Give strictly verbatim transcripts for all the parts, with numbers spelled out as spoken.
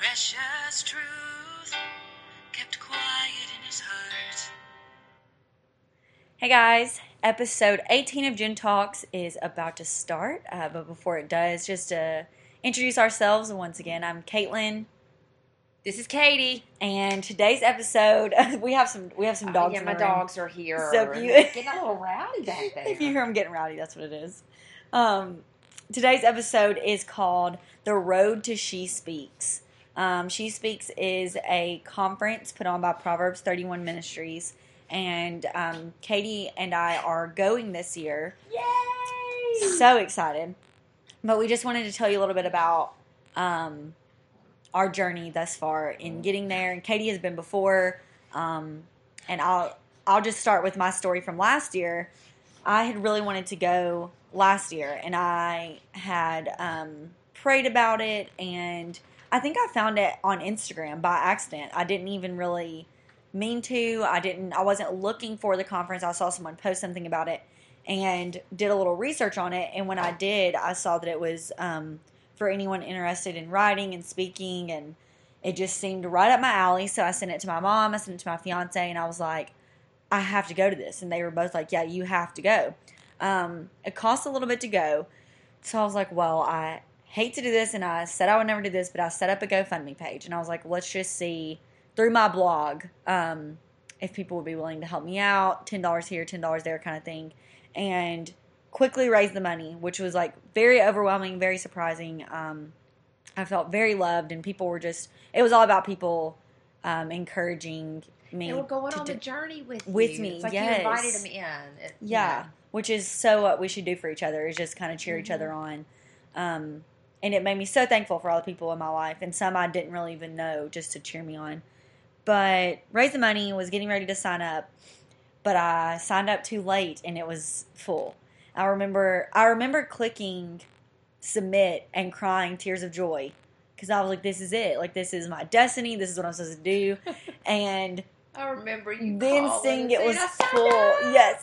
precious truth kept quiet in his heart. Hey guys, episode eighteen of Gin Talks is about to start, uh, but before it does, just to introduce ourselves once again, I'm Caitlin. This is Katie, and today's episode we have some we have some dogs. Uh, yeah, in my the room. dogs are here. So if you getting a little rowdy back there. If you hear them getting rowdy, that's what it is. Um, today's episode is called "The Road to She Speaks." Um, She Speaks is a conference put on by Proverbs thirty-one Ministries, and um, Katie and I are going this year. Yay! So excited! But we just wanted to tell you a little bit about um, our journey thus far in getting there. And Katie has been before, um, and I'll I'll just start with my story from last year. I had really wanted to go last year, and I had um, prayed about it, and I think I found it on Instagram by accident. I didn't even really mean to. I didn't. I wasn't looking for the conference. I saw someone post something about it and did a little research on it. And when I did, I saw that it was um, for anyone interested in writing and speaking, and it just seemed right up my alley. So I sent it to my mom. I sent it to my fiance, and I was like, I have to go to this. And they were both like, yeah, you have to go. Um, it costs a little bit to go. So I was like, well, I hate to do this, and I said I would never do this, but I set up a GoFundMe page, and I was like, let's just see through my blog um, if people would be willing to help me out, ten dollars here, ten dollars there kind of thing, and quickly raised the money, which was like very overwhelming, very surprising. Um, I felt very loved, and people were just, it was all about people um, encouraging me. They were going to on do, the journey with you. With me, It's like yes. you invited them in. It, yeah, you know. Which is so what we should do for each other, is just kind of cheer mm-hmm. each other on. Um, and it made me so thankful for all the people in my life, and some I didn't really even know, just to cheer me on. But raised the money, was getting ready to sign up, but I signed up too late, and it was full. I remember, I remember clicking submit and crying tears of joy, because I was like, this is it. Like, this is my destiny. This is what I'm supposed to do. And I remember you then seeing it was full. Up. Yes.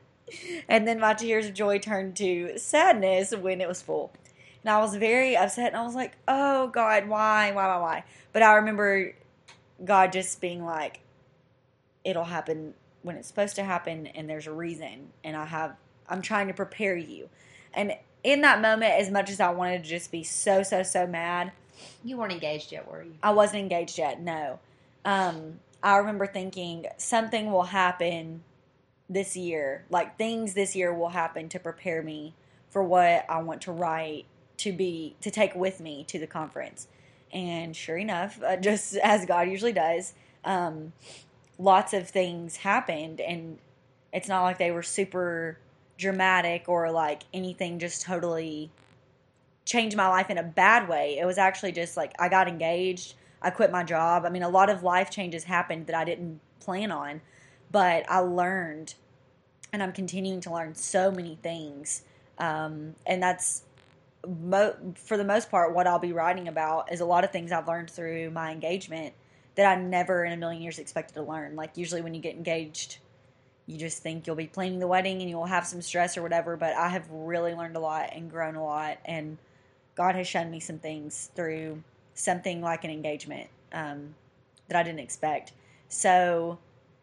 And then my tears of joy turned to sadness when it was full. And I was very upset, and I was like, oh, God, why, why, why, why? But I remember God just being like, it'll happen when it's supposed to happen, and there's a reason, and I have, I'm trying to prepare you. And in that moment, as much as I wanted to just be so, so, so mad. You weren't engaged yet, were you? I wasn't engaged yet, no. Um, I remember thinking something will happen this year. Like, things this year will happen to prepare me for what I want to write, to be, to take with me to the conference. And sure enough, uh, just as God usually does, um, lots of things happened, and it's not like they were super dramatic or like anything just totally changed my life in a bad way. It was actually just like I got engaged, I quit my job. I mean, a lot of life changes happened that I didn't plan on, but I learned, and I'm continuing to learn so many things, um, and that's Mo- for the most part, what I'll be writing about is a lot of things I've learned through my engagement that I never in a million years expected to learn. Like, usually when you get engaged, you just think you'll be planning the wedding and you'll have some stress or whatever, but I have really learned a lot and grown a lot, and God has shown me some things through something like an engagement um, that I didn't expect. So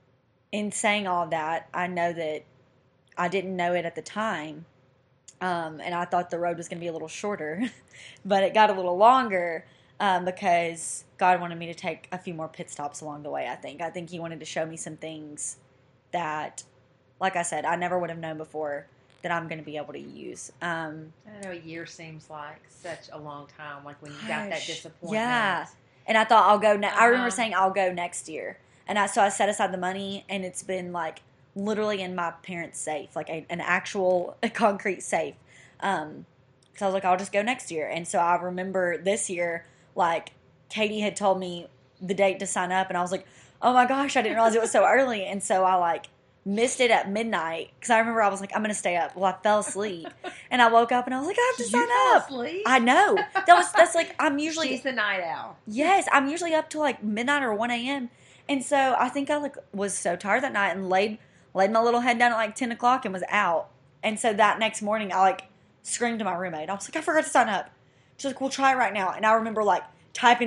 in saying all of that, I know that I didn't know it at the time, Um, and I thought the road was going to be a little shorter, but it got a little longer um, because God wanted me to take a few more pit stops along the way, I think. I think He wanted to show me some things that, like I said, I never would have known before that I'm going to be able to use. Um, I know a year seems like such a long time, like when you got that disappointment. Yeah. And I thought I'll go ne- uh-huh. I remember saying I'll go next year. And I so I set aside the money, and it's been like literally in my parents' safe, like a, an actual a concrete safe. Um, so I was like, I'll just go next year. And so I remember this year, like, Katie had told me the date to sign up, and I was like, oh my gosh, I didn't realize it was so early. And so I, like, missed it at midnight, because I remember I was like, I'm going to stay up. Well, I fell asleep, and I woke up, and I was like, I have to you sign fell up. Asleep? I know. That was, that's like, I'm usually. She's the night owl. Yes, I'm usually up till, like, midnight or one a.m., and so I think I, like, was so tired that night and laid, laid my little head down at, like, ten o'clock and was out. And so that next morning, I, like, screamed to my roommate. I was like, I forgot to sign up. She's like, well, try it right now. And I remember, like, typing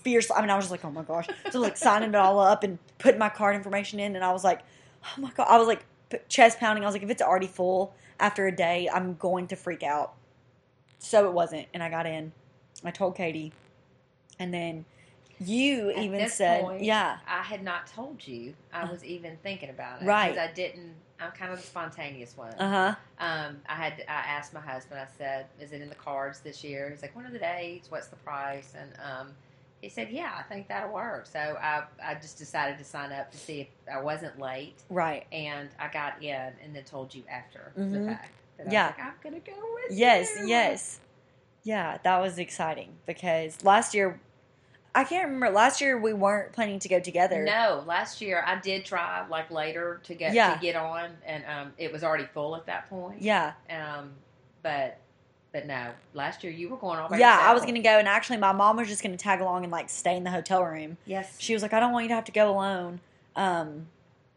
fiercely. I mean, I was just like, oh my gosh. So like signing it all up and putting my card information in, and I was like, oh my god. I was like chest pounding. I was like, if it's already full after a day, I'm going to freak out. So it wasn't, and I got in. I told Katie, and then you At even this said, point, yeah. I had not told you. I was even thinking about it. Right. Because I didn't, I'm kind of the spontaneous one. Uh-huh. Um, I had, I asked my husband, I said, is it in the cards this year? He's like, when are the dates? What's the price? And um, he said, yeah, I think that'll work. So I, I just decided to sign up to see if I wasn't late. Right. And I got in and then told you after Mm-hmm. the fact. That Yeah. I was like, I'm going to go with Yes, you. yes. Yeah, that was exciting because last year, I can't remember. Last year we weren't planning to go together. No, last year I did try like later to get Yeah. to get on, and um, it was already full at that point. Yeah. Um, but but no, last year you were going all by Yeah, yourself. I was going to go, and actually my mom was just going to tag along and like stay in the hotel room. Yes. She was like, I don't want you to have to go alone. Um,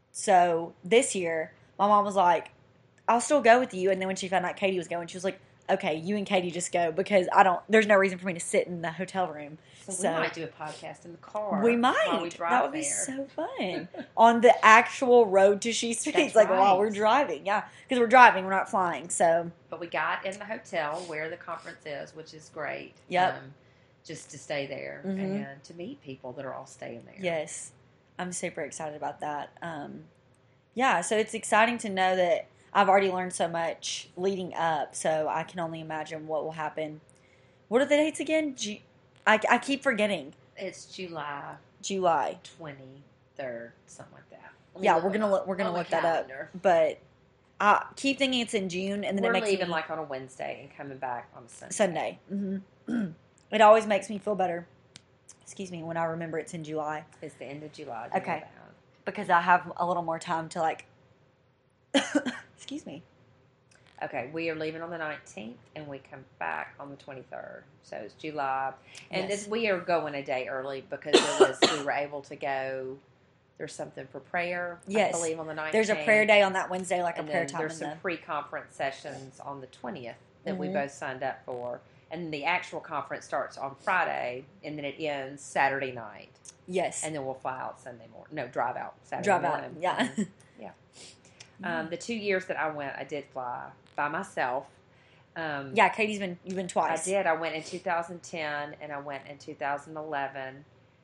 so this year, my mom was like, I'll still go with you. And then when she found out Katie was going, she was like, okay, you and Katie just go because I don't. There's no reason for me to sit in the hotel room. So, So- we might do a podcast in the car. We might. While we drive That would be there. so fun. On the actual road to She Streets, That's like right. while we're driving. Yeah, because we're driving, we're not flying. So But we got in the hotel where the conference is, which is great. Yep. Um, just to stay there Mhm. and to meet people that are all staying there. yes, I'm super excited about that. Um, yeah, so it's exciting to know that I've already learned so much leading up. So I can only imagine what will happen. What are the dates again? Ju- I, I keep forgetting. It's July July. twenty-third, something like that. Let me Yeah, look we're it gonna up look, we're gonna on my look that up. calendar. But I keep thinking it's in June, and then We're it makes leaving me like on a Wednesday and coming back on a Sunday. Sunday. hmm It always makes me feel better. Excuse me, when I remember it's in July It's the end of July. to Okay. go down. because I have a little more time to like. Excuse me. Okay, we are leaving on the nineteenth and we come back on the twenty-third. So it's July. And Yes. this, we are going a day early because there was, we were able to go. There's something for prayer, Yes. I believe, on the nineteenth. There's a prayer day on that Wednesday, like And a prayer then time. there's in some the, pre-conference sessions on the twentieth that we Mhm. both signed up for. And the actual conference starts on Friday and then it ends Saturday night. yes. And then we'll fly out Sunday morning. No, drive out Saturday Drive morning. out. Yeah. Mhm. Um, the two years that I went, I did fly by myself. Um, Yeah, Katie's been. You've been I twice. did. I went in two thousand ten and I went in two thousand eleven.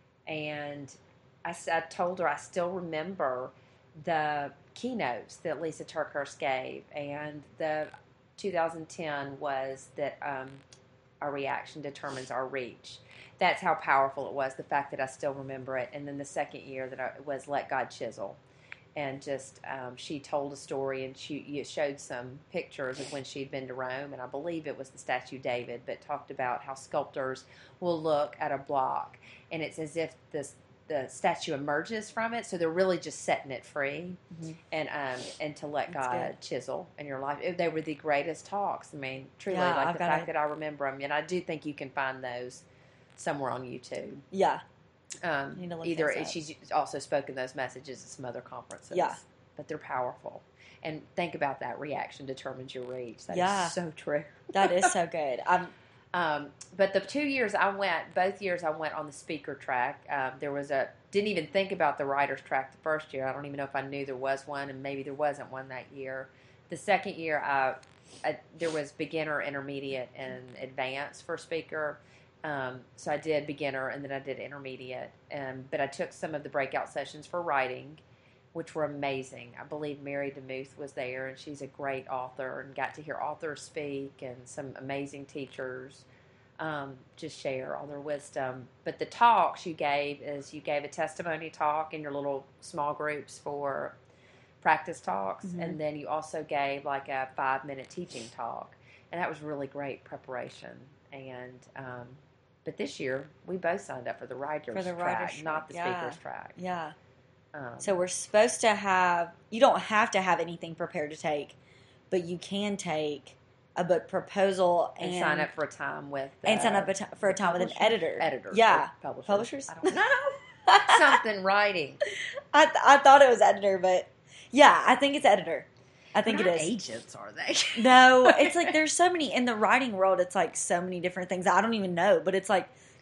And I, s- I told her I still remember the keynotes that Lisa Turkhurst gave. And the two thousand ten was that um, our reaction determines our reach. That's how powerful it was, the fact that I still remember it. And then the second year that I was Let God Chisel. And just, um, she told a story and she you showed some pictures of when she'd been to Rome. And I believe it was the statue David, but talked about how sculptors will look at a block and it's as if this, the statue emerges from it. So they're really just setting it free Mhm. and um, and to let That's God good. chisel in your life. It- They were the greatest talks. I mean, truly, Yeah, like I've the got fact it. that I remember them. And I do think you can find those somewhere on YouTube. Yeah. Um, Need to look either those up. she's also spoken those messages at some other conferences. Yeah. But they're powerful. And think about that. Reaction determines your reach. That is Yeah. so true. That is so good. I'm. Um, but the two years I went, both years I went on the speaker track. Um, there was a, didn't even think about the writer's track the first year. I don't even know if I knew there was one, and maybe there wasn't one that year. The second year, I, I there was beginner, intermediate, and advanced for speaker. Um, so I did beginner, and then I did intermediate. Um, but I took some of the breakout sessions for writing, which were amazing. I believe Mary DeMuth was there, and she's a great author, and got to hear authors speak and some amazing teachers um, just share all their wisdom. But the talks you gave is you gave a testimony talk in your little small groups for practice talks, Mhm. and then you also gave like a five-minute teaching talk, and that was really great preparation. And um, but this year we both signed up for the writer's For the track, writer's not the track, yeah. speaker's track. Yeah. Um, So we're supposed to have. You don't have to have anything prepared to take, but you can take a book proposal and, and, sign up for a time with uh, and sign up a t- for a time with an publisher? editor. Editor, Yeah. or publisher. Publishers? I don't know. Something writing. I th- I thought it was editor, but yeah, I think it's editor. I think They're it not is. agents, are they? No, it's like there's so many in the writing world. It's like so many different things. I don't even know, but it's like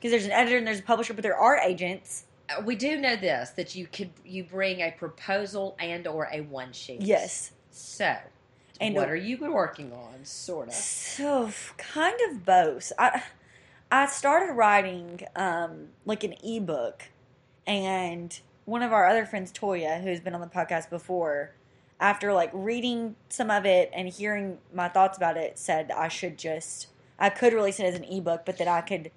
because there's an editor and there's a publisher, but there are agents. Uh, We do know this, that you could you bring a proposal and or a one sheet. Yes. So, And what a- are you working on, sort of? So, kind of both. I I started writing um, like an ebook, and one of our other friends, Toya, who's been on the podcast before, after like reading some of it and hearing my thoughts about it, said I should just I could release it as an ebook, but that I could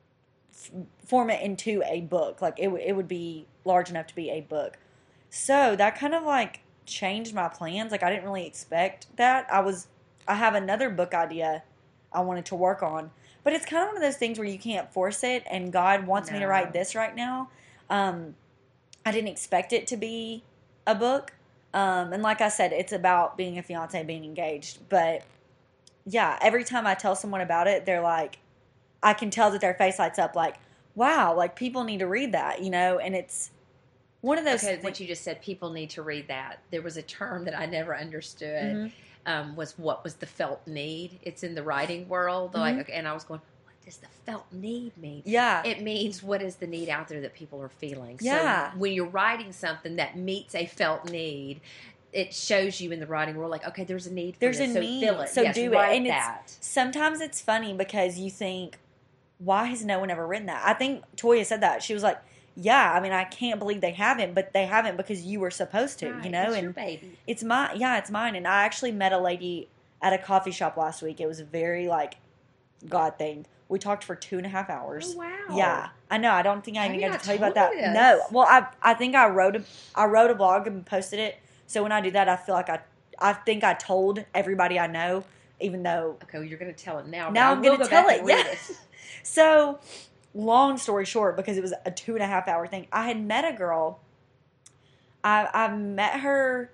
f- form it into a book. Like it w- it would be large enough to be a book. So that kind of like changed my plans. Like I didn't really expect that. I was I have another book idea I wanted to work on, but it's kind of one of those things where you can't force it, and God wants me to No. write this right now. Um, I didn't expect it to be a book, um, and like I said, it's about being a fiance, being engaged. But yeah, every time I tell someone about it, they're like, I can tell that their face lights up, like, wow, like people need to read that, you know. And it's one of those. Okay, thi- what you just said, people need to read that. There was a term that I never understood. Mhm. Um, was what was the felt need? It's in the writing world, Mhm. like, okay, and I was going, what does the felt need mean? Yeah, It means what is the need out there that people are feeling. Yeah. So when you're writing something that meets a felt need, it shows you in the writing world, like, okay, there's a need for There's this, a so need, fill it. so Yes, do it. write And it's- that. sometimes it's funny because you think, why has no one ever written that? I think Toya said that. She was like, yeah, I mean, I can't believe they haven't, but they haven't because you were supposed to, Right, you know? it's and your baby. it's my, yeah, it's mine. And I actually met a lady at a coffee shop last week. It was a very, like, God thing. We talked for two and a half hours. Oh, wow. Yeah, I know. I don't think I Have even you got not to tell you about told that. me this? No. Well, I I think I wrote a I wrote a blog and posted it. So when I do that, I feel like I I think I told everybody I know, even though Okay, well, you're going to tell it now. but now I I'm will going to go tell back it. and read Yeah. So, long story short, because it was a two and a half hour thing, I had met a girl. I I met her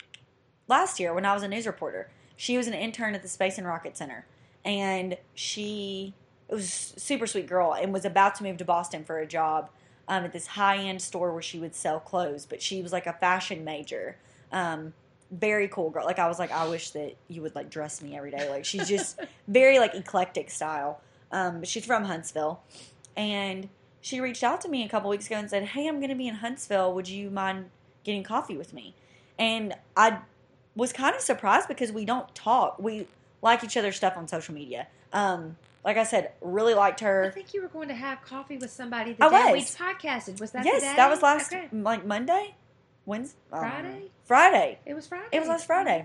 last year when I was a news reporter. She was an intern at the Space and Rocket Center, and she it was a super sweet girl and was about to move to Boston for a job um, at this high end store where she would sell clothes. But she was like a fashion major. Um, very cool girl. Like I was like, I wish that you would like dress me every day. Like she's just very like eclectic style. Um, but she's from Huntsville, and she reached out to me a couple weeks ago and said, "Hey, I'm going to be in Huntsville. Would you mind getting coffee with me?" And I was kind of surprised because we don't talk. We like each other's stuff on social media. Um, like I said, really liked I her. think you were going to have coffee with somebody the I day we was. podcasted. Was that Yes, the day? that was last Okay. like Monday, Wednesday, Friday? Friday. It was Friday. It was last Friday.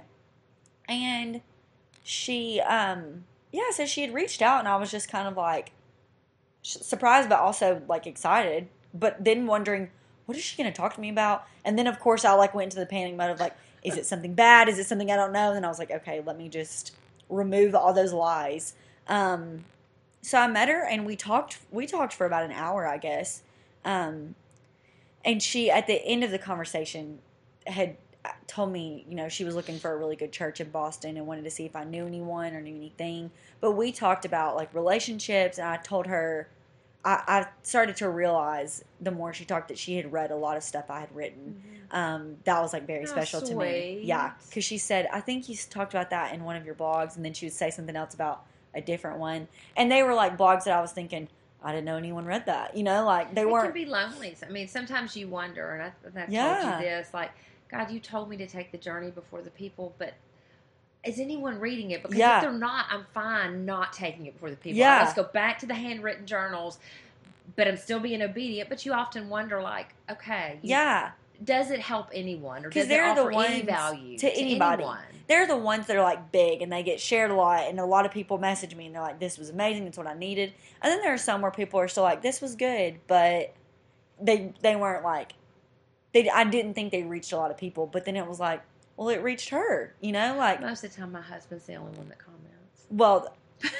And she, um, yeah, so she had reached out, and I was just kind of like sh- surprised, but also like excited, but then wondering, what is she going to talk to me about? And then, of course, I like went into the panic mode of like, is it something bad? Is it something I don't know? And then I was like, okay, let me just remove all those lies. Um, so I met her, and we talked, we talked for about an hour, I guess. Um, and she, at the end of the conversation, had told me, you know, she was looking for a really good church in Boston and wanted to see if I knew anyone or knew anything. But we talked about like relationships, and I told her, I, I started to realize the more she talked that she had read a lot of stuff I had written. Um, that was like very Oh, special to me. sweet. Yeah, because she said, I think you talked about that in one of your blogs, and then she would say something else about a different one. And they were like blogs that I was thinking, I didn't know anyone read that. You know, like they It weren't. can be lonely. I mean, sometimes you wonder, and, I, and I've Yeah. told you this, like, God, you told me to take the journey before the people, but is anyone reading it? Because Yeah. if they're not, I'm fine not taking it before the people. Yeah. Let's go back to the handwritten journals, but I'm still being obedient. But you often wonder, like, okay, you- Yeah. does it help anyone, or 'Cause does it they're the offer any ones value to to, anybody. anyone? They're the ones that are like big and they get shared a lot, and a lot of people message me and they're like, this was amazing, it's what I needed. And then there are some where people are still like, this was good, but they they weren't like, they I didn't think they reached a lot of people, but then it was like, well, it reached her, you know, like, Most of the time, my husband's the only one that comments. well,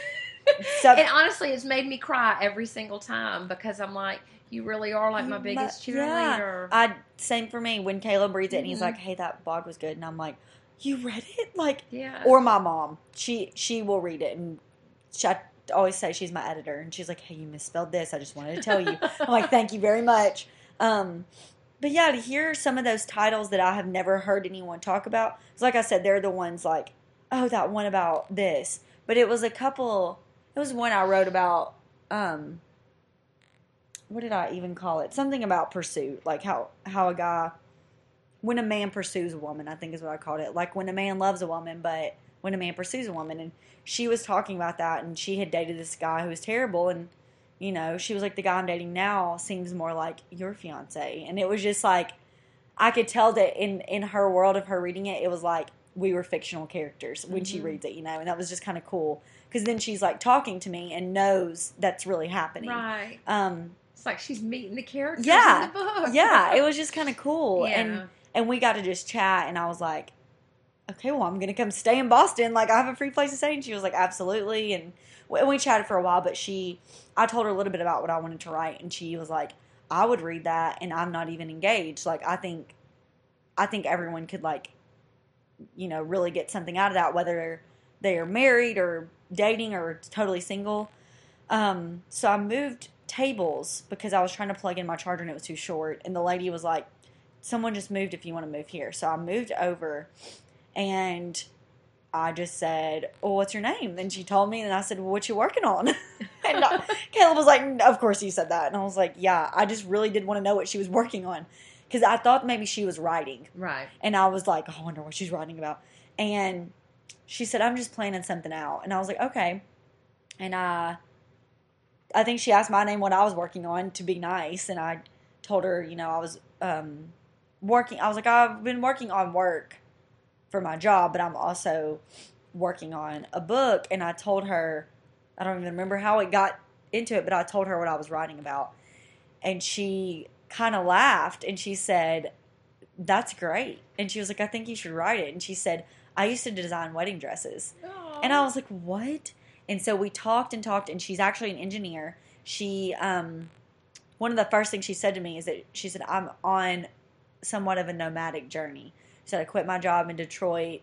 so, And honestly, it's made me cry every single time because I'm like, you really are like my You biggest mu- yeah. cheerleader. I same for me when Caleb reads it and he's Mhm. like, hey, that blog was good, and I'm like, you read it? Like, yeah. or my mom, she she will read it, and she, I always say she's my editor, and she's like, hey, you misspelled this, I just wanted to tell you. I'm like, thank you very much. Um, but yeah, to hear some of those titles that I have never heard anyone talk about, it's like I said, they're the ones like, oh, that one about this, but it was a couple, it was one I wrote about, um, what did I even call it? Something about pursuit, like how how a guy, when a man pursues a woman, I think is what I called it. Like when a man loves a woman, but when a man pursues a woman. And she was talking about that, and she had dated this guy who was terrible, and you know, she was like, the guy I'm dating now seems more like your fiance. And it was just like, I could tell that in in her world of her reading it, it was like we were fictional characters when mm-hmm. she reads it, you know, and that was just kind of cool. Because then she's like talking to me and knows that's really happening. Right. Um, it's like she's meeting the characters yeah, in the book. Yeah, it was just kind of cool. Yeah. And and we got to just chat, and I was like, okay, well, I'm going to come stay in Boston. Like, I have a free place to stay. And she was like, absolutely. And we, we chatted for a while, but she, I told her a little bit about what I wanted to write, and she was like, I would read that, and I'm not even engaged. Like, I think, I think everyone could, like, you know, really get something out of that, whether they are married or dating or totally single. Um, so I moved tables because I was trying to plug in my charger and it was too short. And the lady was like, someone just moved if you want to move here. So I moved over, and I just said, well, what's your name? Then she told me, and I said, well, what you working on? And I, Caleb was like, of course you said that. And I was like, yeah, I just really did want to know what she was working on. Because I thought maybe she was writing. Right. And I was like, oh, I wonder what she's writing about. And she said, I'm just planning something out. And I was like, okay. And I, I think she asked my name, what I was working on, to be nice. And I told her, you know, I was um, working. I was like, I've been working on work for my job, but I'm also working on a book. And I told her, I don't even remember how it got into it, but I told her what I was writing about. And she kind of laughed, and she said, that's great. And she was like, I think you should write it. And she said, I used to design wedding dresses. Aww. And I was like, what? And so we talked and talked, and she's actually an engineer. She, um, one of the first things she said to me is that she said, I'm on somewhat of a nomadic journey. She said, I quit my job in Detroit,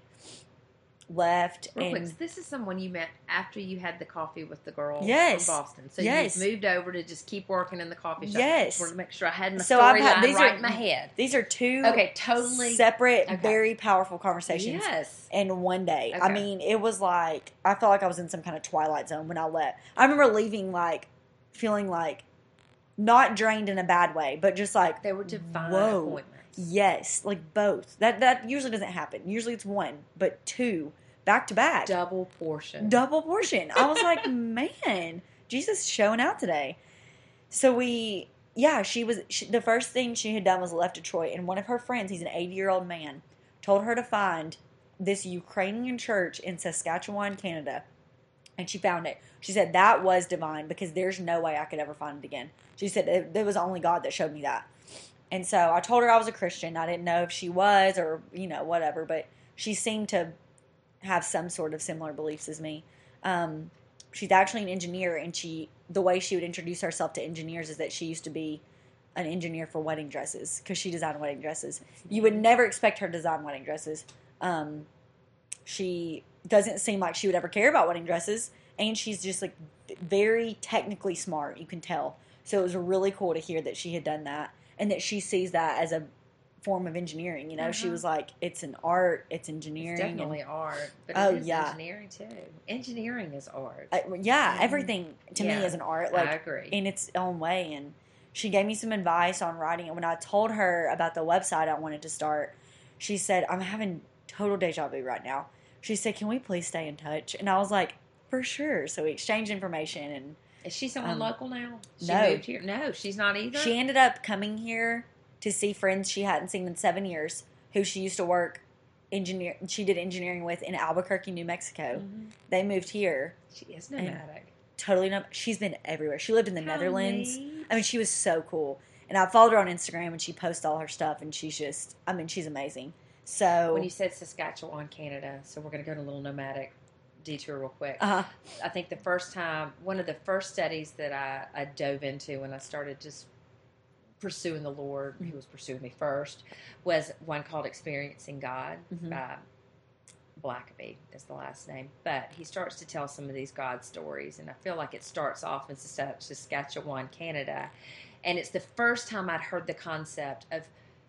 left. Real and quick, this is someone you met after you had the coffee with the girl yes, from Boston. So yes. you moved over to just keep working in the coffee shop. Yes. I wanted to make sure I had my so storyline right are, in my head. These are two okay, totally separate, okay. very powerful conversations yes. in one day. Okay. I mean, it was like, I felt like I was in some kind of Twilight Zone when I left. I remember leaving, like, feeling like, not drained in a bad way, but just like, they were divine whoa. appointments. Yes, like both. That that usually doesn't happen. Usually it's one, but two back to back. Double portion. Double portion. I was like, man, Jesus showing out today. So we, yeah, she was, she, the first thing she had done was left Detroit, and one of her friends, he's an eighty-year-old man, told her to find this Ukrainian church in Saskatchewan, Canada. And she found it. She said, that was divine, because there's no way I could ever find it again. She said, it, it was only God that showed me that. And so I told her I was a Christian. I didn't know if she was or, you know, whatever. But she seemed to have some sort of similar beliefs as me. Um, she's actually an engineer. And she, the way she would introduce herself to engineers is that she used to be an engineer for wedding dresses. Because she designed wedding dresses. You would never expect her to design wedding dresses. Um, she doesn't seem like she would ever care about wedding dresses. And she's just like very technically smart. You can tell. So it was really cool to hear that she had done that. And that she sees that as a form of engineering. You know, uh-huh. She was like, it's an art, it's engineering. It's definitely and, art. But oh, it is yeah. engineering, too. Engineering is art. I, yeah, mm-hmm. Everything to yeah, me is an art. Like, I agree. In its own way. And she gave me some advice on writing it. When I told her about the website I wanted to start, she said, I'm having total deja vu right now. She said, can we please stay in touch? And I was like, for sure. So we exchanged information. And is she someone um, local now? She no. moved here? No, she's not either. She ended up coming here to see friends she hadn't seen in seven years, who she used to work engineer. She did engineering with in Albuquerque, New Mexico. Mm-hmm. They moved here. She is nomadic. Totally no. She's been everywhere. She lived in the How Netherlands. neat. I mean, she was so cool. And I followed her on Instagram, and she posts all her stuff, and she's just, I mean, she's amazing. So when you said Saskatchewan, Canada, so we're going to go to a little nomadic detour real quick. Uh-huh. I think the first time, one of the first studies that I, I dove into when I started just pursuing the Lord, mm-hmm. He was pursuing me first, was one called Experiencing God mm-hmm. by Blackaby is the last name. But he starts to tell some of these God stories, and I feel like it starts off in Saskatchewan, Canada. And it's the first time I'd heard the concept of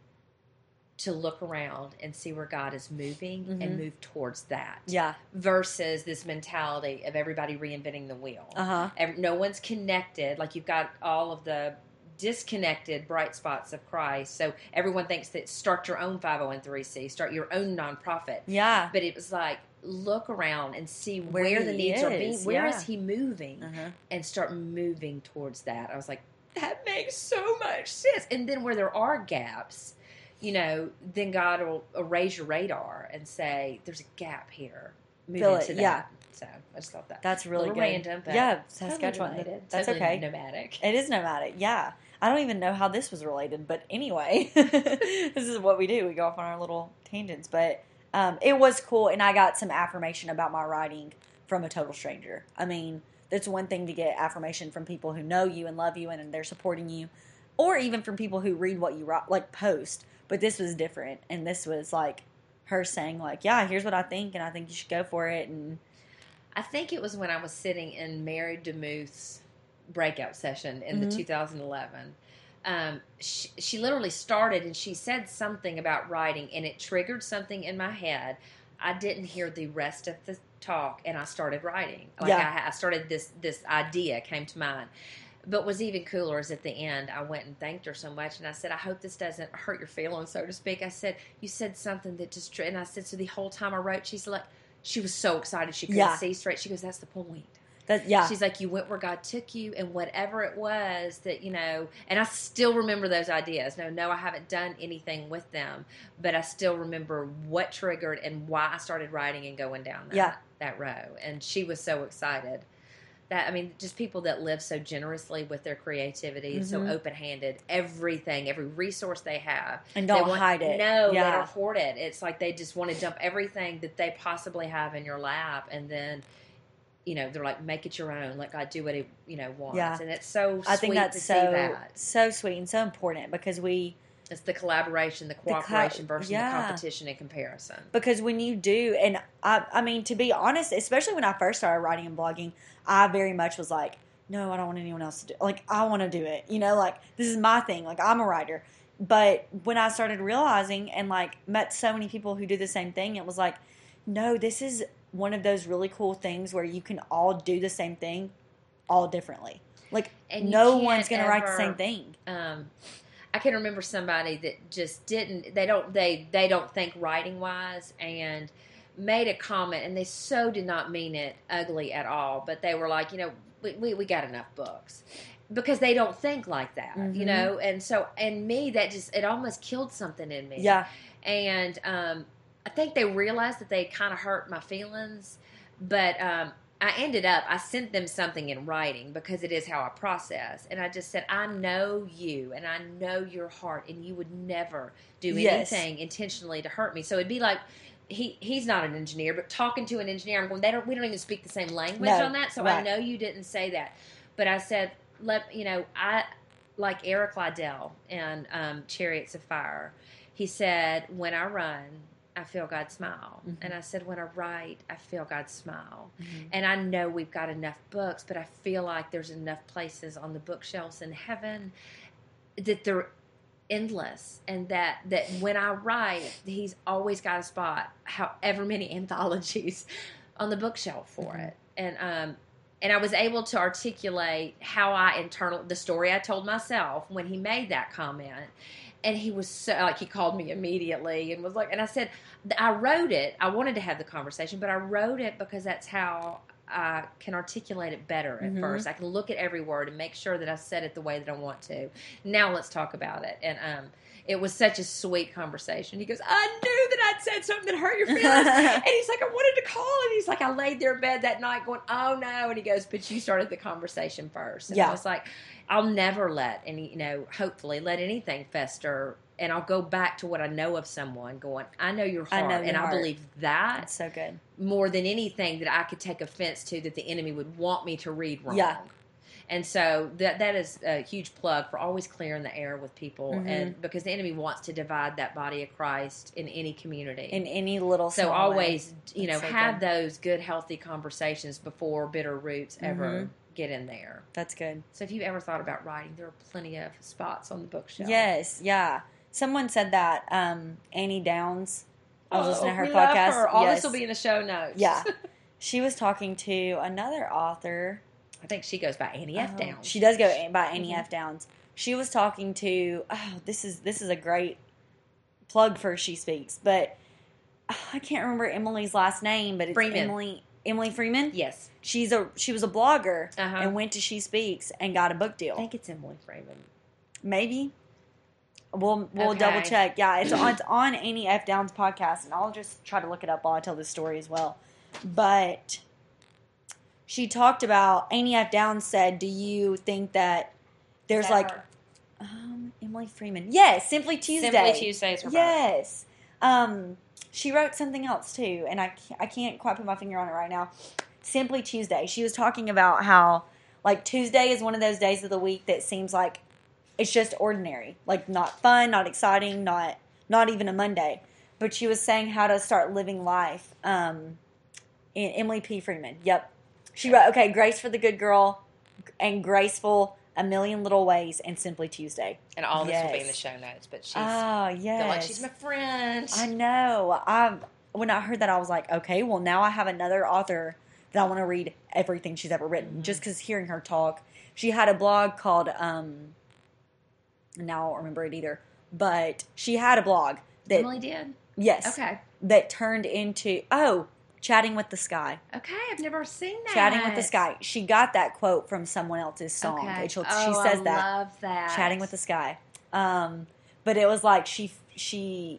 to look around and see where God is moving mm-hmm. and move towards that. Yeah. Versus this mentality of everybody reinventing the wheel. Uh-huh. Every, no one's connected. Like you've got all of the disconnected bright spots of Christ. So everyone thinks that start your own five oh one c, start your own nonprofit. Yeah. But it was like, look around and see Where where, the he needs are is, being, where yeah. is he moving, Uh-huh. and start moving towards that. I was like, that makes so much sense. And then where there are gaps, you know, then God will raise your radar and say, there's a gap here. Move Feel into it, that. yeah. So I just thought that. That's really a little good. random, but yeah, totally Saskatchewan. related. That's Totally okay. nomadic. It is nomadic, yeah. I don't even know how this was related, but anyway, this is what we do. We go off on our little tangents, but um, it was cool, and I got some affirmation about my writing from a total stranger. I mean, it's one thing to get affirmation from people who know you and love you and they're supporting you, or even from people who read what you write, like post, but this was different, and this was like her saying like, yeah, here's what I think, and I think you should go for it, and I think it was when I was sitting in Mary DeMuth's breakout session in Mhm. the two thousand eleven. Um, she, she literally started and she said something about writing, and it triggered something in my head. I didn't hear the rest of the talk, and I started writing. Like Yeah. I, I started this this idea came to mind. But what's even cooler is at the end, I went and thanked her so much, and I said, I hope this doesn't hurt your feelings, so to speak. I said, you said something that just, and I said, so the whole time I wrote, she's like, she was so excited she couldn't Yeah. see straight. She goes, that's the point. that, yeah. She's like, you went where God took you, and whatever it was that, you know, and I still remember those ideas. No, no, I haven't done anything with them, but I still remember what triggered and why I started writing and going down that, Yeah. that row. And she was so excited. That, I mean, just people that live so generously with their creativity, and Mhm. so open-handed, everything, every resource they have. And they don't want- hide it. No, Yeah. they don't hoard it. It's like they just want to dump everything that they possibly have in your lap, and then, you know, they're like, make it your own. Let God do what He, you know, wants. Yeah. And it's so sweet I think that's to so see that. so sweet and so important because we It's the collaboration, the co- cooperation versus yeah. the competition and comparison. because when you do, and I I mean to be honest, especially when I first started writing and blogging, I very much was like, no, I don't want anyone else to do. Like I want to do it, you know, like this is my thing. Like I'm a writer. But when I started realizing and like met so many people who do the same thing, it was like, no, this is one of those really cool things where you can all do the same thing, all differently. Like And you no can't one's going to write the ever- same thing. Um, I can remember somebody that just didn't. They don't. They they don't think writing wise, and made a comment, and they so did not mean it ugly at all. But they were like, you know, we we, we got enough books. Because they don't think like that, Mhm. you know, and so and me that just it almost killed something in me. Yeah. And um, I think they realized that they kind of hurt my feelings, but um, I ended up, I sent them something in writing because it is how I process. And I just said, I know you and I know your heart, and you would never do Yes. anything intentionally to hurt me. So it'd be like, he he's not an engineer, but talking to an engineer, I'm going, they don't, we don't even speak the same language No, on that. So right. I know you didn't say that. But I said, let, you know, I, like Eric Liddell in um, Chariots of Fire, he said, when I run, I feel God smile. Mhm. And I said, when I write, I feel God smile. Mhm. And I know we've got enough books, but I feel like there's enough places on the bookshelves in heaven that they're endless. And that, that when I write, He's always got a spot, however many anthologies, on the bookshelf for Mhm. it. And, um, and I was able to articulate how I internal the story I told myself when he made that comment. And he was so, like, he called me immediately and was like, and I said, I wrote it. I wanted to have the conversation, but I wrote it because that's how I can articulate it better at Mhm. first. I can look at every word and make sure that I said it the way that I want to. Now let's talk about it. And um, it was such a sweet conversation. He goes, I knew that I'd said something that hurt your feelings. And he's like, I wanted to call. And he's like, I laid there in bed that night going, oh no. And he goes, but you started the conversation first. And Yeah. I was like, I'll never let any, you know, hopefully let anything fester. And I'll go back to what I know of someone going, I know your I heart. know your and heart. I believe that That's so good. more than anything that I could take offense to that the enemy would want me to read wrong. Yeah. And so that that is a huge plug for always clearing the air with people, Mhm. and because the enemy wants to divide that body of Christ in any community. In any little so small always, way. you know, That's so have good. those good, healthy conversations before bitter roots ever Mhm. get in there. That's good. So if you've ever thought about writing, there are plenty of spots on the bookshelf. Yes, yeah. Someone said that um, Annie Downs. I was listening to her we podcast. Love her. All yes. this will be in the show notes. Yeah, she was talking to another author. I think she goes by Annie F. Um, Downs. She does go by Annie Mhm. F. Downs, she was talking to, oh, this is this is a great plug for She Speaks, but oh, I can't remember Emily's last name, but it's Freeman. Emily Emily Freeman. Yes. She's a she was a blogger Uh-huh. and went to She Speaks and got a book deal. I think it's Emily Freeman. Maybe. We'll we'll Okay. double check. Yeah, it's on, it's on Annie F. Downs' podcast, and I'll just try to look it up while I tell this story as well. But she talked about, Annie F. Downs said, do you think that there's Is that like her? um, Emily Freeman? Yes, Simply Tuesday. Simply Tuesday is her Yes. Um, she wrote something else too, and I can't, I can't quite put my finger on it right now. Simply Tuesday. She was talking about how like Tuesday is one of those days of the week that seems like it's just ordinary, like not fun, not exciting, not not even a Monday. But she was saying how to start living life. Um, in Emily P. Freeman. Yep. She wrote, okay, Grace for the Good Girl and Graceful, A Million Little Ways, and Simply Tuesday. And all this will be in the Yes. show notes, but she's Oh, I feel yes. like she's my friend. I know. I when I heard that, I was like, okay, well, now I have another author that I want to read everything she's ever written. Mm-hmm. Just because hearing her talk, she had a blog called, um, now I don't remember it either, but she had a blog that, Emily did? yes, Okay. that turned into, oh, Chatting with the Sky. Okay, I've never seen that. Chatting with the Sky. She got that quote from someone else's song. Okay. And she'll- oh, she says I that. love that. Chatting with the Sky. Um, but it was like she she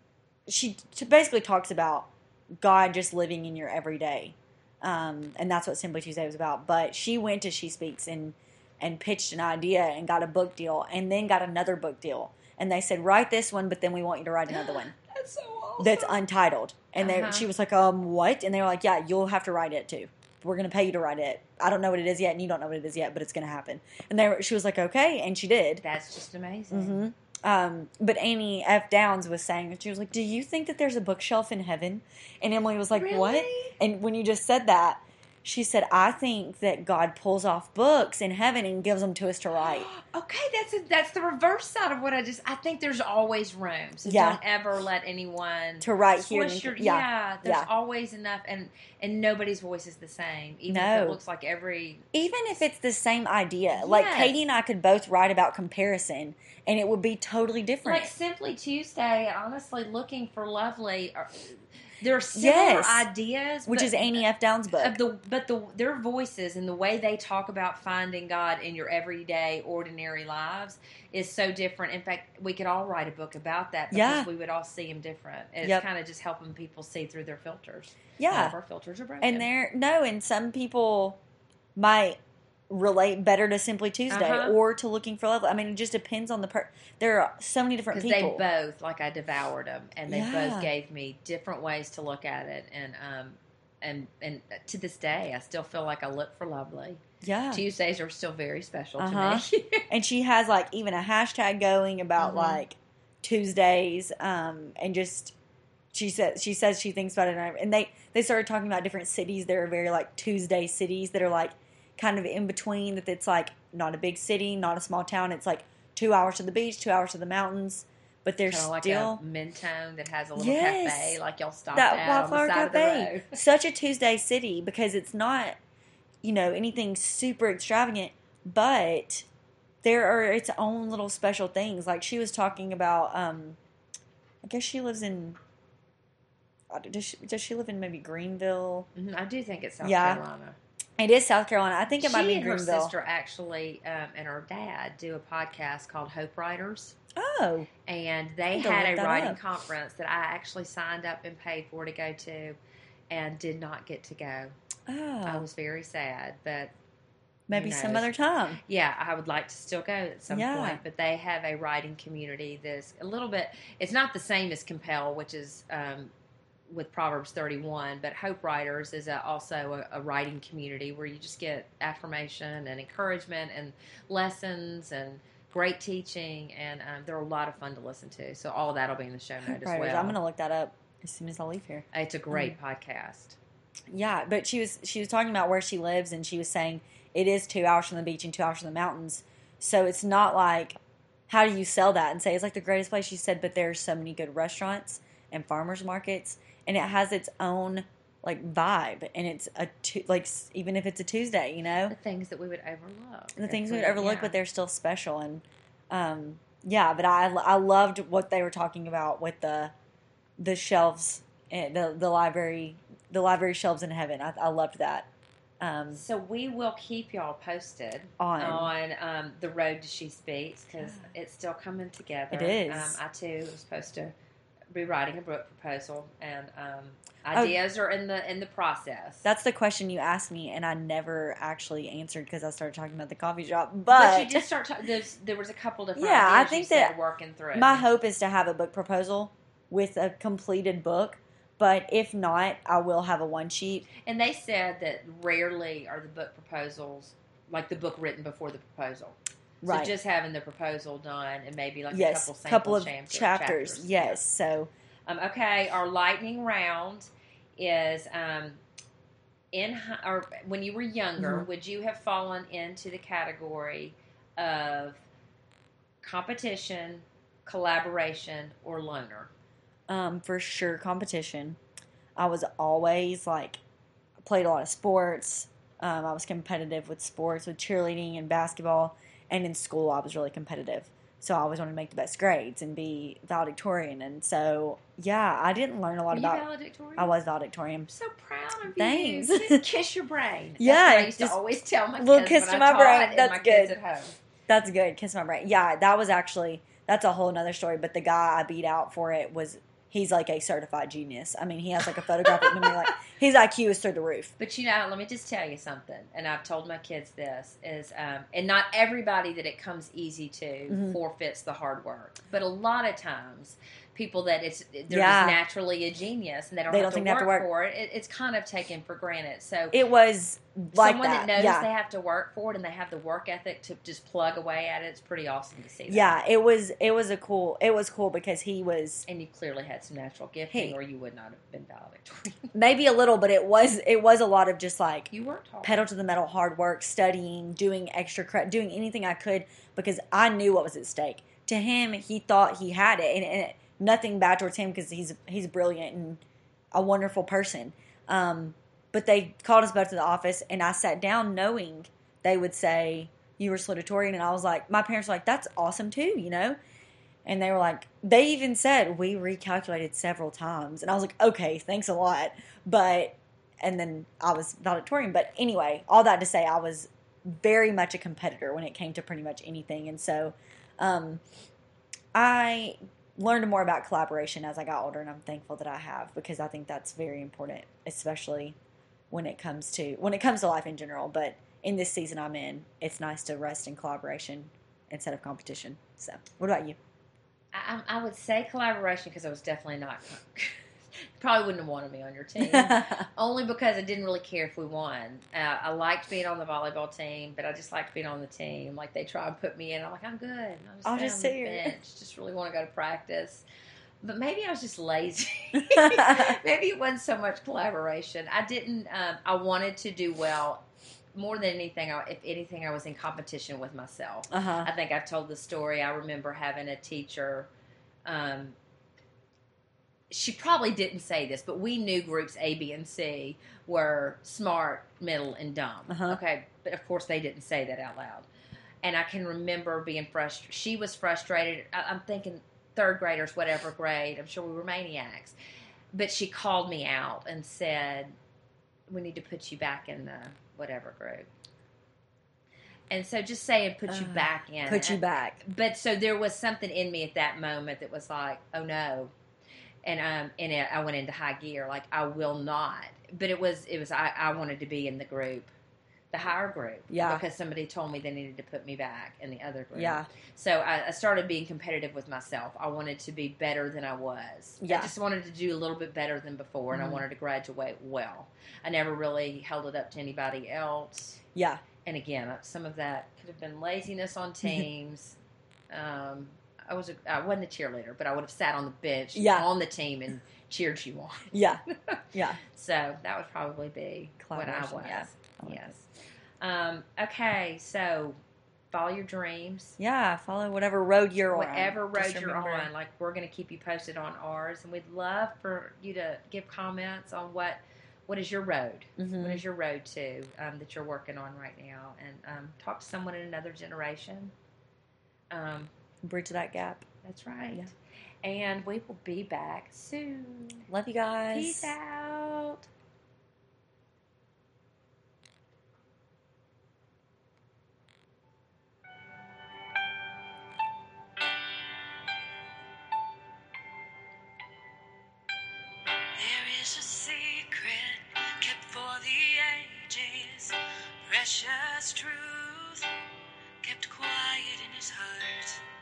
she t- basically talks about God just living in your everyday, um, and that's what Simply Tuesday was about. But she went to She Speaks and and pitched an idea and got a book deal, and then got another book deal. And they said, write this one, but then we want you to write another one That's so awesome. that's untitled. And they, Uh-huh. she was like, um, what? And they were like, yeah, you'll have to write it too. We're going to pay you to write it. I don't know what it is yet, and you don't know what it is yet, but it's going to happen. And they were, she was like, okay, and she did. That's just amazing. hmm Um, but Annie F. Downs was saying, she was like, do you think that there's a bookshelf in heaven? And Emily was like, what? Really? And when you just said that, she said, I think that God pulls off books in heaven and gives them to us to write. Okay, that's a, that's the reverse side of what I just. I think there's always room. So Yeah. don't ever let anyone To write here. squish and- your, yeah. yeah, there's Yeah. always enough, and and nobody's voice is the same. Even if No. it looks like every. Even if it's the same idea. Like, Yes. Katie and I could both write about comparison, and it would be totally different. Like Simply Tuesday, honestly, looking for lovely. Are, there are similar Yes. ideas, Which but- is Annie F. Downs' book. Of the, but the their voices and the way they talk about finding God in your everyday, ordinary lives is so different. In fact, we could all write a book about that because Yeah. we would all see him different. It's Yep. kind of just helping people see through their filters. Yeah. All of our filters are broken. And there, no, and some people might relate better to Simply Tuesday Uh-huh. or to Looking for Love. I mean, it just depends on the per. There are so many different because they people. both, like I devoured them, and they Yeah. both gave me different ways to look at it. And um, and and to this day, I still feel like I look for lovely. yeah. Tuesdays are still very special Uh-huh. to me. And she has like even a hashtag going about Mhm. like Tuesdays, um, and just she says she says she thinks about it, and, I, and they they started talking about different cities that are very like Tuesday cities that are like kind of in between. That it's like not a big city, not a small town. It's like two hours to the beach, two hours to the mountains, but they're Kind of like still a Mentone that has a little Yes. cafe, like y'all stopped that at Wildflower on the side Cafe. of the road. Such a Tuesday city because it's not, you know, anything super extravagant, but there are its own little special things. Like she was talking about, um, I guess she lives in, uh, does she, does she live in maybe Greenville? Mhm, I do think it's South Yeah. Carolina. It is South Carolina. I think it She might be and her Greenville. sister actually, um, and her dad do a podcast called Hope Writers, Oh, and they need to had look a that writing up. conference that I actually signed up and paid for to go to, and did not get to go. I oh, was very sad, but maybe who some knows? other time. yeah, I would like to still go at some Yeah. point. But they have a writing community that's a little bit. It's not the same as Compel, which is um, with Proverbs thirty-one. But Hope Writers is a, also a, a writing community where you just get affirmation and encouragement and lessons and great teaching, and um, they're a lot of fun to listen to. So all of that'll be in the show note as Writers. well. I'm gonna look that up as soon as I leave here. It's a great podcast. Yeah, but she was she was talking about where she lives, and she was saying it is two hours from the beach and two hours from the mountains. So it's not like, how do you sell that and say it's like the greatest place? She said, but there's so many good restaurants and farmers markets, and it has its own like vibe, and it's a tu- like s- even if it's a Tuesday, you know, The things that we would overlook. the if things we would we- overlook, yeah. but they're still special. And Um, yeah, but I, I loved what they were talking about with the the shelves, the the library, the library shelves in heaven. I, I loved that. Um, so we will keep y'all posted on on um, the road to She Speaks because yeah. it's still coming together. It is. Um, I too was supposed to be writing a book proposal, and um, ideas oh, are in the in the process. That's the question you asked me, and I never actually answered because I started talking about the coffee shop. But, but you did start. Ta- there was a couple different. Yeah, ideas I think you that working through. My hope is to have a book proposal with a completed book. But if not, I will have a one sheet. And they said that rarely are the book proposals like the book written before the proposal. Right. So just having the proposal done and maybe like yes, a couple sample couple of chapters. chapters. Yes. Yeah. So, um, okay, our lightning round is um, in or when you were younger, mm-hmm. would you have fallen into the category of competition, collaboration, or loner? Um, for sure, competition. I was always like, played a lot of sports. Um, I was competitive with sports, with cheerleading and basketball. And in school, I was really competitive. So I always wanted to make the best grades and be valedictorian. And so, yeah, I didn't learn a lot Were about. You valedictorian? I was valedictorian. I'm so proud of Thanks. you. Kiss, kiss your brain. Yeah, That's what I used to always tell my kids. Little kiss when to I my brain. And That's my good. Kids at home. That's good. Kiss my brain. Yeah, that was actually that's a whole nother story. But the guy I beat out for it was. He's like a certified genius. I mean, he has like a photographic memory. Like his I Q is through the roof. But you know, let me just tell you something. And I've told my kids this is, um, and not everybody that it comes easy to mm-hmm. forfeits the hard work. But a lot of times, people that it's they're yeah. just naturally a genius and they don't, they have, don't to, think work they have to work for it. it. It's kind of taken for granted. So it was like someone that, that knows yeah. they have to work for it and they have the work ethic to just plug away at it. It's pretty awesome to see that. Yeah, it was. It was a cool. It was cool because he was, and you clearly had some natural gifting, he, or you would not have been valedictorian. Maybe a little, but it was. It was a lot of just like you worked hard, pedal to the metal, hard work, studying, doing extra, cre- doing anything I could because I knew what was at stake. To him, he thought he had it, and, and it, nothing bad towards him because he's he's brilliant and a wonderful person. Um, but they called us both to the office, and I sat down knowing they would say, you were salutatorian, and I was like, my parents were like, that's awesome too, you know? And they were like, they even said, we recalculated several times. And I was like, okay, thanks a lot. But, and then I was valedictorian. But anyway, all that to say, I was very much a competitor when it came to pretty much anything. And so um, I learned more about collaboration as I got older, and I'm thankful that I have because I think that's very important, especially when it comes to when it comes to life in general. But in this season I'm in, it's nice to rest in collaboration instead of competition. So, what about you? I, I would say collaboration because I was definitely not. Probably wouldn't have wanted me on your team. Only because I didn't really care if we won. Uh, I liked being on the volleyball team, but I just liked being on the team. Like, they try and put me in. I'm like, I'm good. I'll just, I'll just sit here. Bench. Just really want to go to practice. But maybe I was just lazy. Maybe it wasn't so much collaboration. I didn't, um, I wanted to do well. More than anything, I, if anything, I was in competition with myself. Uh-huh. I think I've told the story. I remember having a teacher, um, she probably didn't say this, but we knew groups A, B, and C were smart, middle, and dumb. Uh-huh. Okay, but of course they didn't say that out loud. And I can remember being frustrated. She was frustrated. I, I'm thinking third graders, whatever grade. I'm sure we were maniacs. But she called me out and said, we need to put you back in the whatever group. And so just saying put you uh, back in. Put you back. But so there was something in me at that moment that was like, oh no. And um, and it, I went into high gear, like I will not. But it was it was I, I wanted to be in the group, the higher group, yeah. Because somebody told me they needed to put me back in the other group, yeah. So I, I started being competitive with myself. I wanted to be better than I was. Yeah. I just wanted to do a little bit better than before, and mm-hmm. I wanted to graduate well. I never really held it up to anybody else. Yeah. And again, some of that could have been laziness on teams. um, I was a, I wasn't a cheerleader, but I would have sat on the bench yeah. on the team and cheered you on. Yeah, yeah. So that would probably be what I was. Yeah. I yes. Um, okay, so follow your dreams. Yeah, follow whatever road you're whatever on. Whatever road you're on. Like, we're going to keep you posted on ours, and we'd love for you to give comments on what what is your road. Mm-hmm. What is your road to um, that you're working on right now, and um, talk to someone in another generation. Um, bridge that gap. That's right. Yeah. And we will be back soon. Love you guys. Peace out. There is a secret kept for the ages, precious truth kept quiet in his heart.